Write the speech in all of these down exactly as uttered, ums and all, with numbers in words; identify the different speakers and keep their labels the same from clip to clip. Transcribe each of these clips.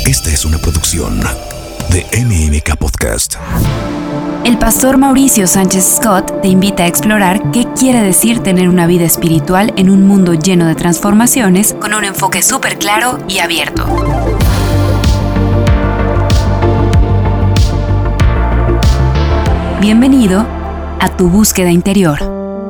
Speaker 1: Esta es una producción de M M K Podcast.
Speaker 2: El pastor Mauricio Sánchez Scott te invita a explorar qué quiere decir tener una vida espiritual en un mundo lleno de transformaciones con un enfoque súper claro y abierto. Bienvenido a tu búsqueda interior.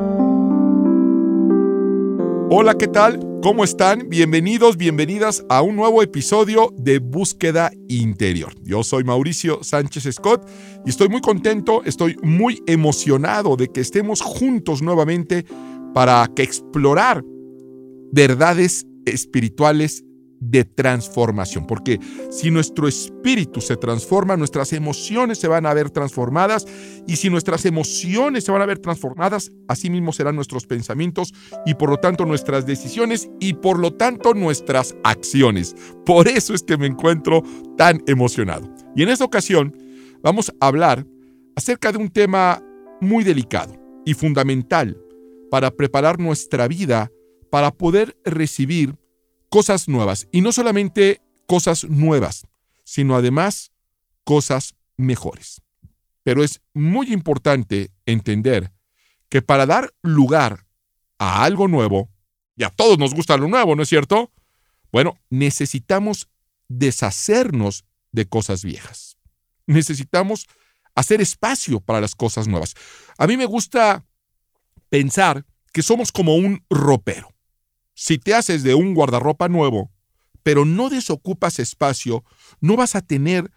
Speaker 3: Hola, ¿qué tal? ¿Cómo están? Bienvenidos, bienvenidas a un nuevo episodio de Búsqueda Interior. Yo soy Mauricio Sánchez Scott y estoy muy contento, estoy muy emocionado de que estemos juntos nuevamente para que explorar verdades espirituales de transformación. Porque si nuestro espíritu se transforma, nuestras emociones se van a ver transformadas, y si nuestras emociones se van a ver transformadas, así mismo serán nuestros pensamientos y por lo tanto nuestras decisiones y por lo tanto nuestras acciones. Por eso es que me encuentro tan emocionado. Y en esta ocasión vamos a hablar acerca de un tema muy delicado y fundamental para preparar nuestra vida para poder recibir cosas nuevas, y no solamente cosas nuevas, sino además cosas mejores. Pero es muy importante entender que para dar lugar a algo nuevo, y a todos nos gusta lo nuevo, ¿no es cierto? Bueno, necesitamos deshacernos de cosas viejas. Necesitamos hacer espacio para las cosas nuevas. A mí me gusta pensar que somos como un ropero. Si te haces de un guardarropa nuevo, pero no desocupas espacio, no vas a tener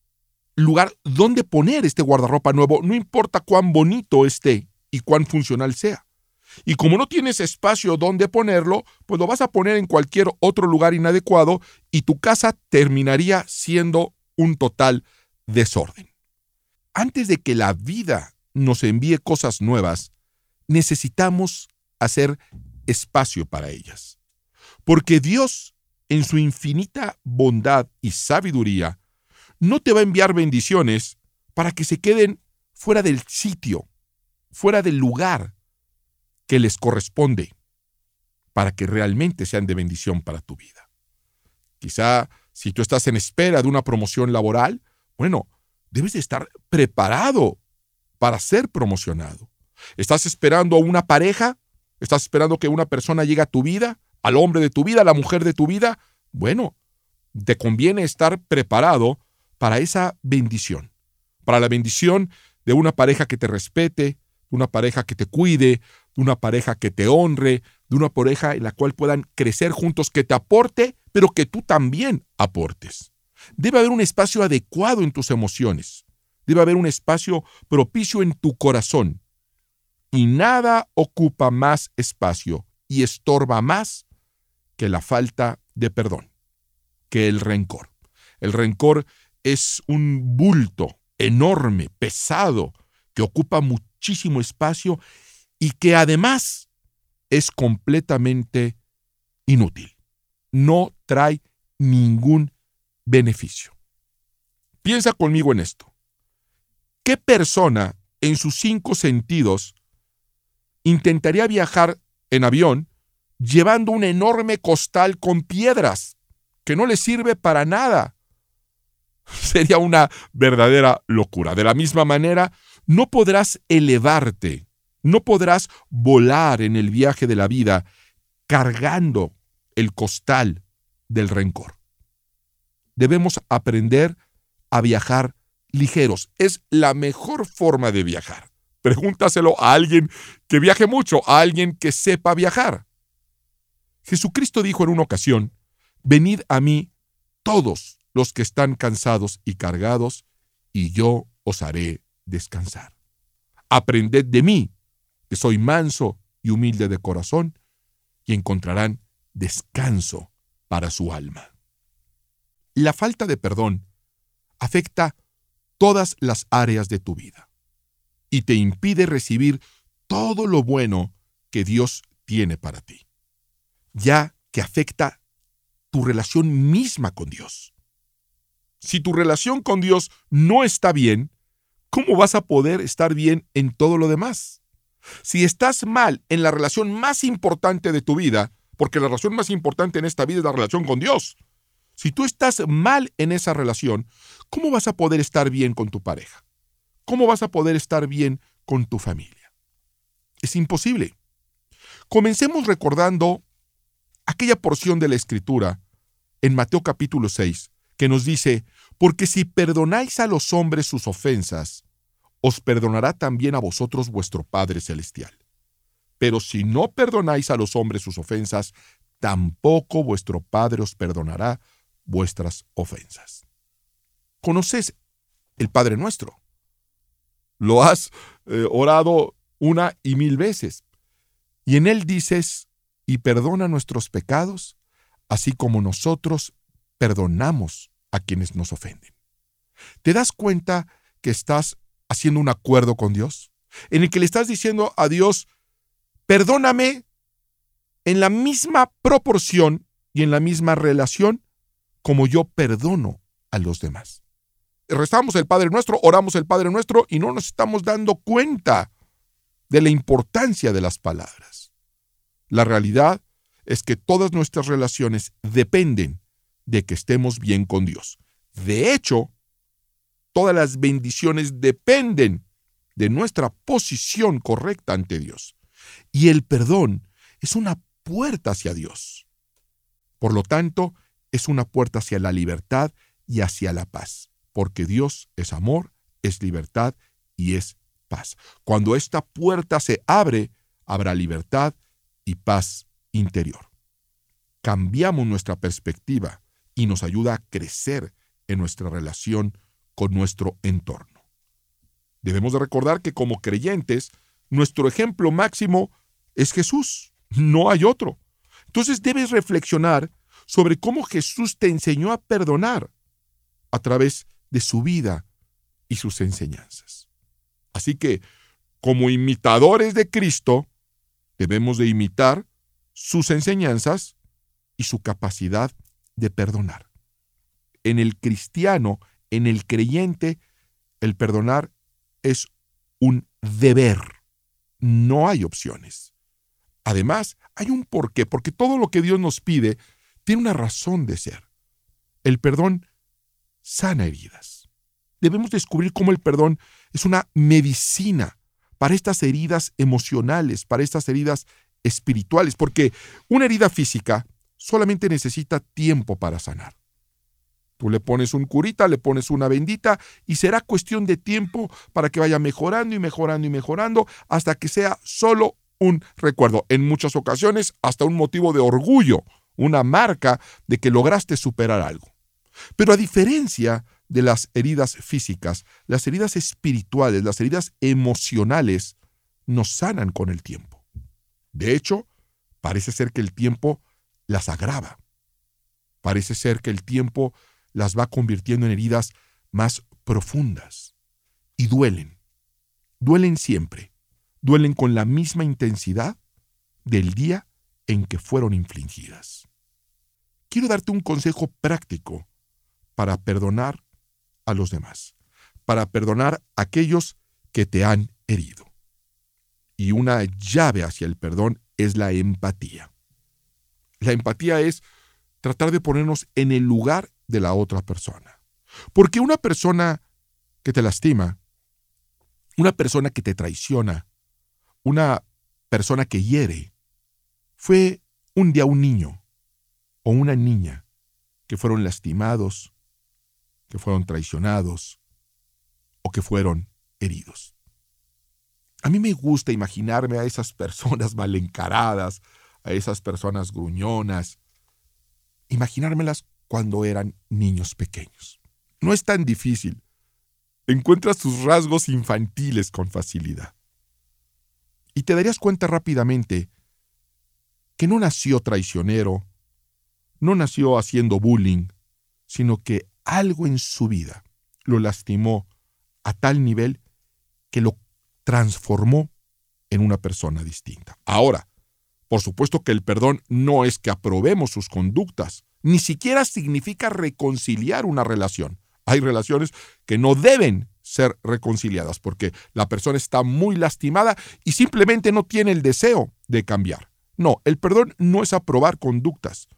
Speaker 3: lugar donde poner este guardarropa nuevo, no importa cuán bonito esté y cuán funcional sea. Y como no tienes espacio donde ponerlo, pues lo vas a poner en cualquier otro lugar inadecuado y tu casa terminaría siendo un total desorden. Antes de que la vida nos envíe cosas nuevas, necesitamos hacer espacio para ellas. Porque Dios, en su infinita bondad y sabiduría, no te va a enviar bendiciones para que se queden fuera del sitio, fuera del lugar que les corresponde, para que realmente sean de bendición para tu vida. Quizá si tú estás en espera de una promoción laboral, bueno, debes de estar preparado para ser promocionado. ¿Estás esperando a una pareja? ¿Estás esperando que una persona llegue a tu vida, al hombre de tu vida, a la mujer de tu vida? Bueno, te conviene estar preparado para esa bendición, para la bendición de una pareja que te respete, de una pareja que te cuide, de una pareja que te honre, de una pareja en la cual puedan crecer juntos, que te aporte, pero que tú también aportes. Debe haber un espacio adecuado en tus emociones. Debe haber un espacio propicio en tu corazón. Y nada ocupa más espacio y estorba más que la falta de perdón, que el rencor. El rencor es un bulto enorme, pesado, que ocupa muchísimo espacio y que además es completamente inútil. No trae ningún beneficio. Piensa conmigo en esto. ¿Qué persona en sus cinco sentidos intentaría viajar en avión llevando un enorme costal con piedras que no le sirve para nada? Sería una verdadera locura. De la misma manera, no podrás elevarte, no podrás volar en el viaje de la vida cargando el costal del rencor. Debemos aprender a viajar ligeros. Es la mejor forma de viajar. Pregúntaselo a alguien que viaje mucho, a alguien que sepa viajar. Jesucristo dijo en una ocasión: venid a mí todos los que están cansados y cargados, y yo os haré descansar. Aprended de mí, que soy manso y humilde de corazón, y encontrarán descanso para su alma. La falta de perdón afecta todas las áreas de tu vida y te impide recibir todo lo bueno que Dios tiene para ti, ya que afecta tu relación misma con Dios. Si tu relación con Dios no está bien, ¿cómo vas a poder estar bien en todo lo demás? Si estás mal en la relación más importante de tu vida, porque la relación más importante en esta vida es la relación con Dios. Si tú estás mal en esa relación, ¿cómo vas a poder estar bien con tu pareja? ¿Cómo vas a poder estar bien con tu familia? Es imposible. Comencemos recordando aquella porción de la Escritura en Mateo capítulo seis, que nos dice, porque si perdonáis a los hombres sus ofensas, os perdonará también a vosotros vuestro Padre Celestial. Pero si no perdonáis a los hombres sus ofensas, tampoco vuestro Padre os perdonará vuestras ofensas. ¿Conoces el Padre Nuestro? Lo has eh, orado una y mil veces. Y en él dices, y perdona nuestros pecados, así como nosotros perdonamos a quienes nos ofenden. ¿Te das cuenta que estás haciendo un acuerdo con Dios? En el que le estás diciendo a Dios, perdóname en la misma proporción y en la misma relación como yo perdono a los demás. Rezamos el Padre Nuestro, oramos el Padre Nuestro y no nos estamos dando cuenta de la importancia de las palabras. La realidad es que todas nuestras relaciones dependen de que estemos bien con Dios. De hecho, todas las bendiciones dependen de nuestra posición correcta ante Dios. Y el perdón es una puerta hacia Dios. Por lo tanto, es una puerta hacia la libertad y hacia la paz, porque Dios es amor, es libertad y es paz. Cuando esta puerta se abre, habrá libertad y paz interior. Cambiamos nuestra perspectiva y nos ayuda a crecer en nuestra relación con nuestro entorno. Debemos de recordar que como creyentes, nuestro ejemplo máximo es Jesús, no hay otro. Entonces debes reflexionar sobre cómo Jesús te enseñó a perdonar a través de su vida y sus enseñanzas. Así que, como imitadores de Cristo, debemos de imitar sus enseñanzas y su capacidad de perdonar. En el cristiano, en el creyente, el perdonar es un deber. No hay opciones. Además, hay un porqué, porque todo lo que Dios nos pide tiene una razón de ser. El perdón sana heridas. Debemos descubrir cómo el perdón es una medicina para estas heridas emocionales, para estas heridas espirituales, porque una herida física solamente necesita tiempo para sanar. Tú le pones un curita, le pones una bendita y será cuestión de tiempo para que vaya mejorando y mejorando y mejorando hasta que sea solo un recuerdo. En muchas ocasiones hasta un motivo de orgullo, una marca de que lograste superar algo. Pero a diferencia de las heridas físicas, las heridas espirituales, las heridas emocionales nos sanan con el tiempo. De hecho, parece ser que el tiempo las agrava. Parece ser que el tiempo las va convirtiendo en heridas más profundas. Y duelen. Duelen siempre. Duelen con la misma intensidad del día en que fueron infligidas. Quiero darte un consejo práctico para perdonar a los demás, para perdonar a aquellos que te han herido. Y una llave hacia el perdón es la empatía. La empatía es tratar de ponernos en el lugar de la otra persona. Porque una persona que te lastima, una persona que te traiciona, una persona que hiere, fue un día un niño o una niña que fueron lastimados, que fueron traicionados o que fueron heridos. A mí me gusta imaginarme a esas personas mal encaradas, a esas personas gruñonas, imaginármelas cuando eran niños pequeños. No es tan difícil. Encuentras sus rasgos infantiles con facilidad. Y te darías cuenta rápidamente que no nació traicionero, no nació haciendo bullying, sino que algo en su vida lo lastimó a tal nivel que lo transformó en una persona distinta. Ahora, por supuesto que el perdón no es que aprobemos sus conductas, ni siquiera significa reconciliar una relación. Hay relaciones que no deben ser reconciliadas porque la persona está muy lastimada y simplemente no tiene el deseo de cambiar. No, el perdón no es aprobar conductas.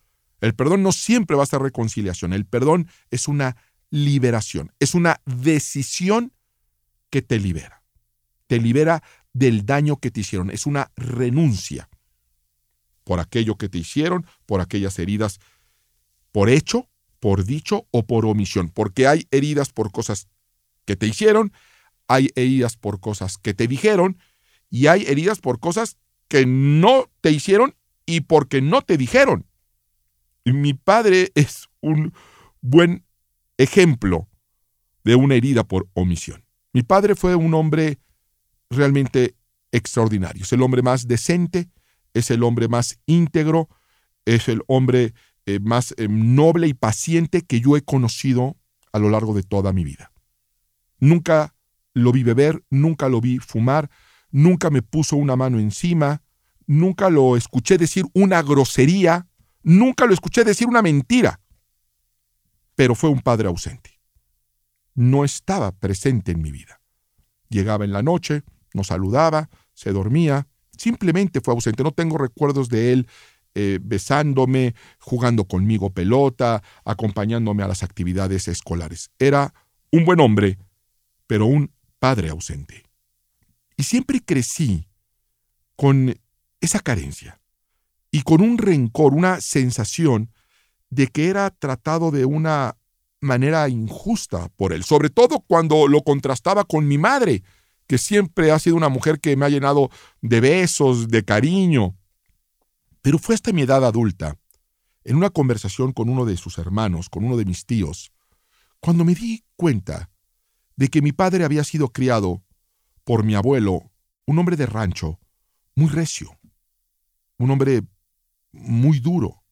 Speaker 3: El perdón no siempre va a ser reconciliación. El perdón es una liberación, es una decisión que te libera. Te libera del daño que te hicieron. Es una renuncia por aquello que te hicieron, por aquellas heridas, por hecho, por dicho o por omisión. Porque hay heridas por cosas que te hicieron, hay heridas por cosas que te dijeron y hay heridas por cosas que no te hicieron y porque no te dijeron. Y mi padre es un buen ejemplo de una herida por omisión. Mi padre fue un hombre realmente extraordinario. Es el hombre más decente, es el hombre más íntegro, es el hombre eh, más eh, noble y paciente que yo he conocido a lo largo de toda mi vida. Nunca lo vi beber, nunca lo vi fumar, nunca me puso una mano encima, nunca lo escuché decir una grosería, nunca lo escuché decir una mentira. Pero fue un padre ausente. No estaba presente en mi vida. Llegaba en la noche, nos saludaba, se dormía, simplemente fue ausente. No tengo recuerdos de él eh, besándome, jugando conmigo pelota, acompañándome a las actividades escolares. Era un buen hombre, pero un padre ausente. Y siempre crecí con esa carencia y con un rencor, una sensación de que era tratado de una manera injusta por él, sobre todo cuando lo contrastaba con mi madre, que siempre ha sido una mujer que me ha llenado de besos, de cariño. Pero fue hasta mi edad adulta, en una conversación con uno de sus hermanos, con uno de mis tíos, cuando me di cuenta de que mi padre había sido criado por mi abuelo, un hombre de rancho, muy recio, un hombre muy duro.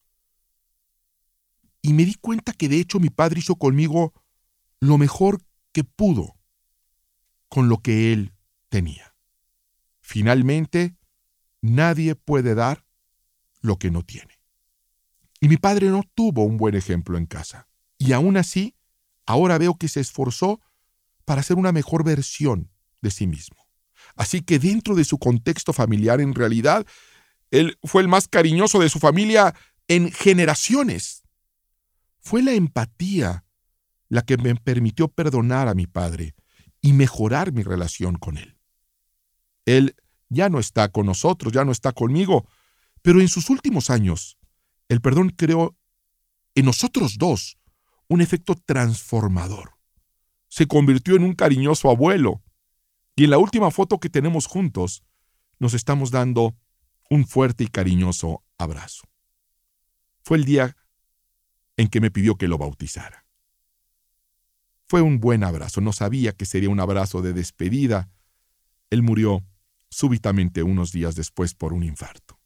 Speaker 3: Y me di cuenta que de hecho mi padre hizo conmigo lo mejor que pudo con lo que él tenía. Finalmente, nadie puede dar lo que no tiene. Y mi padre no tuvo un buen ejemplo en casa. Y aún así, ahora veo que se esforzó para ser una mejor versión de sí mismo. Así que dentro de su contexto familiar, en realidad, él fue el más cariñoso de su familia en generaciones. Fue la empatía la que me permitió perdonar a mi padre y mejorar mi relación con él. Él ya no está con nosotros, ya no está conmigo, pero en sus últimos años, el perdón creó en nosotros dos un efecto transformador. Se convirtió en un cariñoso abuelo. Y en la última foto que tenemos juntos, nos estamos dando un fuerte y cariñoso abrazo. Fue el día en que me pidió que lo bautizara. Fue un buen abrazo. No sabía que sería un abrazo de despedida. Él murió súbitamente unos días después por un infarto.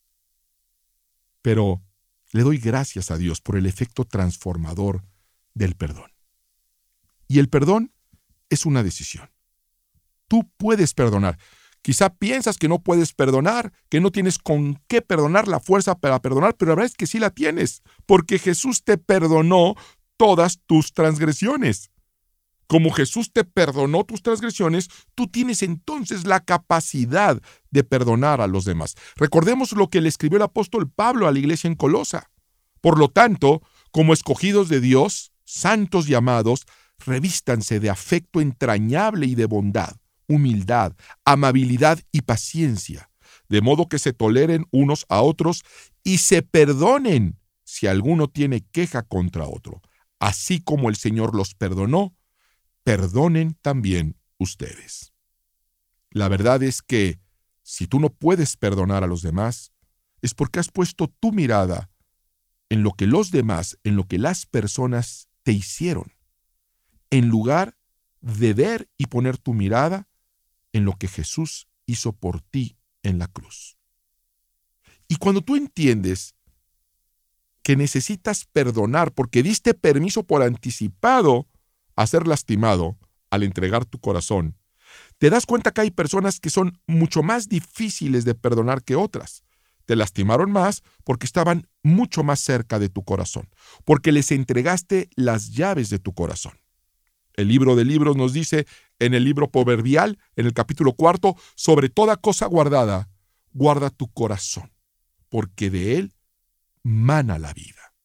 Speaker 3: Pero le doy gracias a Dios por el efecto transformador del perdón. Y el perdón es una decisión. Tú puedes perdonar. Quizá piensas que no puedes perdonar, que no tienes con qué perdonar, la fuerza para perdonar, pero la verdad es que sí la tienes, porque Jesús te perdonó todas tus transgresiones. Como Jesús te perdonó tus transgresiones, tú tienes entonces la capacidad de perdonar a los demás. Recordemos lo que le escribió el apóstol Pablo a la iglesia en Colosa. Por lo tanto, como escogidos de Dios, santos y amados, revístanse de afecto entrañable y de bondad, humildad, amabilidad y paciencia, de modo que se toleren unos a otros y se perdonen si alguno tiene queja contra otro. Así como el Señor los perdonó, perdonen también ustedes. La verdad es que si tú no puedes perdonar a los demás, es porque has puesto tu mirada en lo que los demás, en lo que las personas te hicieron, en lugar de ver y poner tu mirada en lo que Jesús hizo por ti en la cruz. Y cuando tú entiendes que necesitas perdonar porque diste permiso por anticipado a ser lastimado al entregar tu corazón, te das cuenta que hay personas que son mucho más difíciles de perdonar que otras. Te lastimaron más porque estaban mucho más cerca de tu corazón, porque les entregaste las llaves de tu corazón. El libro de libros nos dice en el libro proverbial, en el capítulo cuarto, sobre toda cosa guardada, guarda tu corazón, porque de él mana la vida.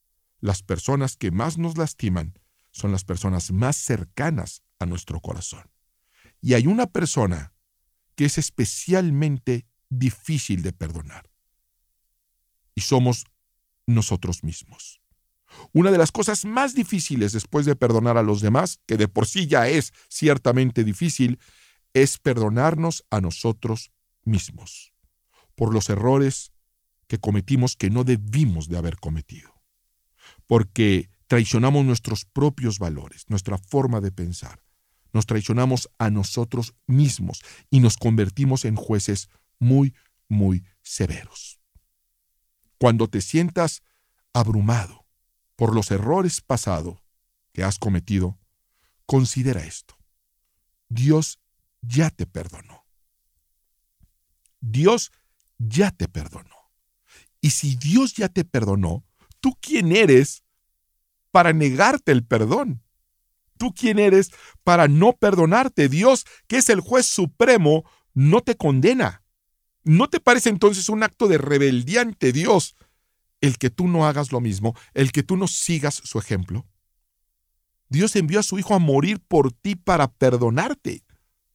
Speaker 3: las personas que más nos lastiman son las personas más cercanas a nuestro corazón. Y hay una persona que es especialmente difícil de perdonar. Y somos nosotros mismos. Una de las cosas más difíciles después de perdonar a los demás, que de por sí ya es ciertamente difícil, es perdonarnos a nosotros mismos por los errores que cometimos que no debimos de haber cometido. Porque traicionamos nuestros propios valores, nuestra forma de pensar. Nos traicionamos a nosotros mismos y nos convertimos en jueces muy, muy severos. Cuando te sientas abrumado por los errores pasados que has cometido, considera esto. Dios ya te perdonó. Dios ya te perdonó. Y si Dios ya te perdonó, ¿tú quién eres para negarte el perdón? ¿Tú quién eres para no perdonarte? Dios, que es el juez supremo, no te condena. ¿No te parece entonces un acto de rebeldía ante Dios el que tú no hagas lo mismo, el que tú no sigas su ejemplo? Dios envió a su Hijo a morir por ti para perdonarte.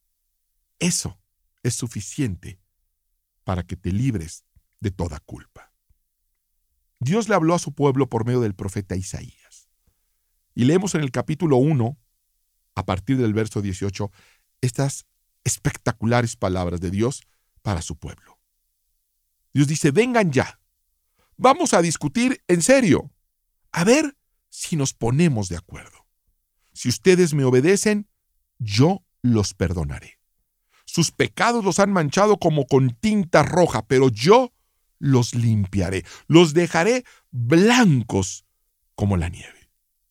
Speaker 3: Eso es suficiente para que te libres de toda culpa. Dios le habló a su pueblo por medio del profeta Isaías. Y leemos en el capítulo uno, a partir del verso dieciocho, estas espectaculares palabras de Dios para su pueblo. Dios dice: vengan ya, vamos a discutir en serio, a ver si nos ponemos de acuerdo. Si ustedes me obedecen, yo los perdonaré. Sus pecados los han manchado como con tinta roja, pero yo los limpiaré, los dejaré blancos como la nieve.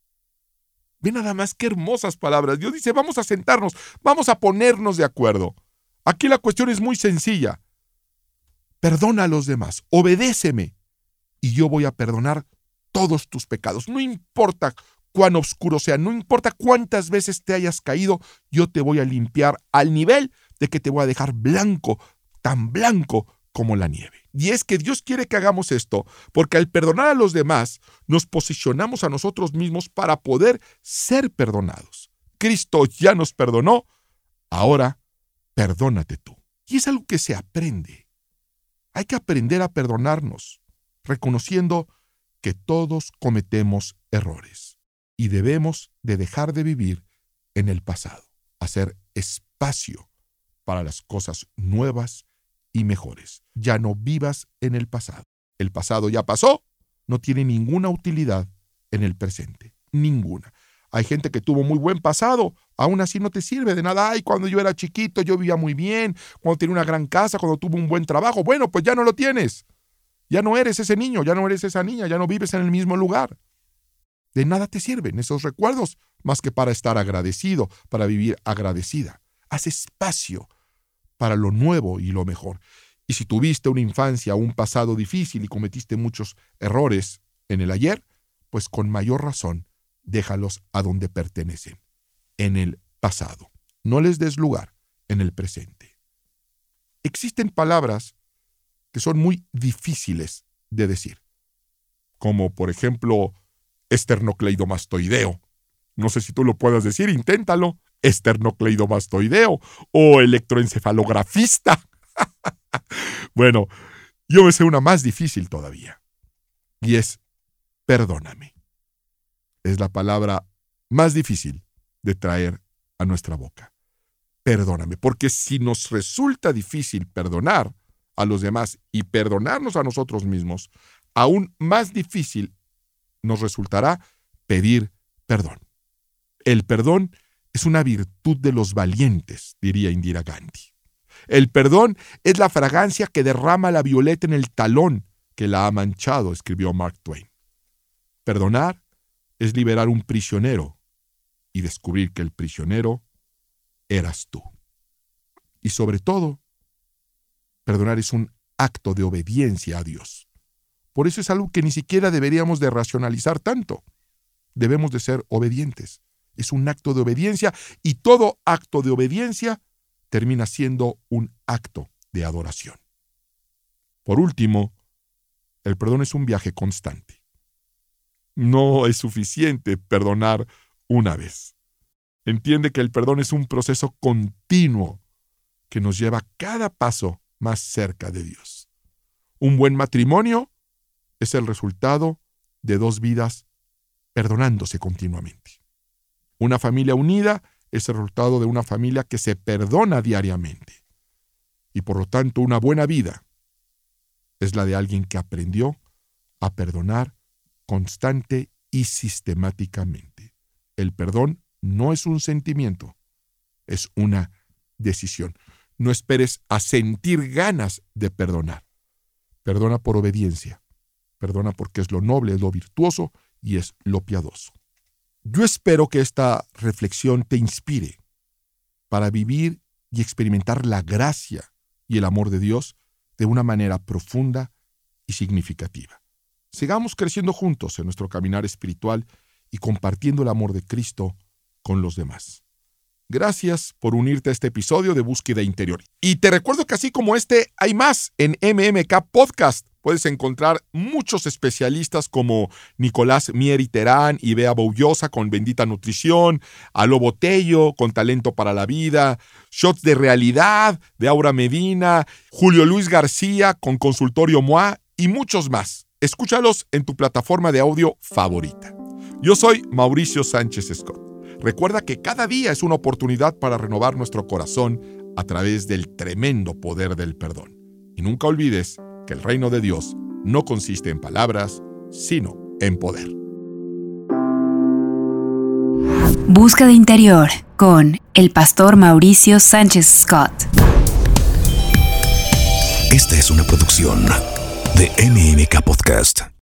Speaker 3: Ve nada más qué hermosas palabras. Dios dice: vamos a sentarnos, vamos a ponernos de acuerdo. Aquí la cuestión es muy sencilla. Perdona a los demás, obedéceme, y yo voy a perdonar todos tus pecados. No importa cuán oscuro sea, no importa cuántas veces te hayas caído, yo te voy a limpiar al nivel de que te voy a dejar blanco, tan blanco como la nieve. Y es que Dios quiere que hagamos esto, porque al perdonar a los demás, nos posicionamos a nosotros mismos para poder ser perdonados. Cristo ya nos perdonó, ahora perdónate tú. Y es algo que se aprende. Hay que aprender a perdonarnos, reconociendo que todos cometemos errores y debemos de dejar de vivir en el pasado, hacer espacio para las cosas nuevas y mejores. Ya no vivas en el pasado. El pasado ya pasó, no tiene ninguna utilidad en el presente, ninguna. Hay gente que tuvo muy buen pasado, aún así no te sirve de nada. Ay, cuando yo era chiquito yo vivía muy bien, cuando tenía una gran casa, cuando tuve un buen trabajo. Bueno, pues ya no lo tienes. Ya no eres ese niño, ya no eres esa niña, ya no vives en el mismo lugar. De nada te sirven esos recuerdos, más que para estar agradecido, para vivir agradecida. Haz espacio para lo nuevo y lo mejor. Y si tuviste una infancia o un pasado difícil y cometiste muchos errores en el ayer, pues con mayor razón, déjalos a donde pertenecen, en el pasado. No les des lugar en el presente. Existen palabras que son muy difíciles de decir, como por ejemplo, esternocleidomastoideo. No sé si tú lo puedas decir, inténtalo. Esternocleidomastoideo o electroencefalografista. Bueno, yo me sé una más difícil todavía, y es perdóname. Es la palabra más difícil de traer a nuestra boca. Perdóname, porque si nos resulta difícil perdonar a los demás y perdonarnos a nosotros mismos, aún más difícil nos resultará pedir perdón. El perdón es una virtud de los valientes, diría Indira Gandhi. El perdón es la fragancia que derrama la violeta en el talón que la ha manchado, escribió Mark Twain. Perdonar es liberar un prisionero y descubrir que el prisionero eras tú. Y sobre todo, perdonar es un acto de obediencia a Dios. Por eso es algo que ni siquiera deberíamos de racionalizar tanto. Debemos de ser obedientes. Es un acto de obediencia y todo acto de obediencia termina siendo un acto de adoración. Por último, el perdón es un viaje constante. No es suficiente perdonar una vez. Entiende que el perdón es un proceso continuo que nos lleva cada paso más cerca de Dios. Un buen matrimonio es el resultado de dos vidas perdonándose continuamente. Una familia unida es el resultado de una familia que se perdona diariamente. Y por lo tanto, una buena vida es la de alguien que aprendió a perdonar constante y sistemáticamente. El perdón no es un sentimiento, es una decisión. No esperes a sentir ganas de perdonar. Perdona por obediencia. Perdona porque es lo noble, es lo virtuoso y es lo piadoso. Yo espero que esta reflexión te inspire para vivir y experimentar la gracia y el amor de Dios de una manera profunda y significativa. Sigamos creciendo juntos en nuestro caminar espiritual y compartiendo el amor de Cristo con los demás. Gracias por unirte a este episodio de Búsqueda Interior. Y te recuerdo que así como este, hay más en M M K Podcast. Puedes encontrar muchos especialistas como Nicolás Mieri Terán y Bea Boullosa con Bendita Nutrición, Aló Botello con Talento para la Vida, Shots de Realidad de Aura Medina, Julio Luis García con Consultorio M O A y muchos más. Escúchalos en tu plataforma de audio favorita. Yo soy Mauricio Sánchez Scott. Recuerda que cada día es una oportunidad para renovar nuestro corazón a través del tremendo poder del perdón. Y nunca olvides que el reino de Dios no consiste en palabras, sino en poder.
Speaker 2: Búsqueda Interior con el pastor Mauricio Sánchez Scott.
Speaker 1: Esta es una producción de M M K Podcast.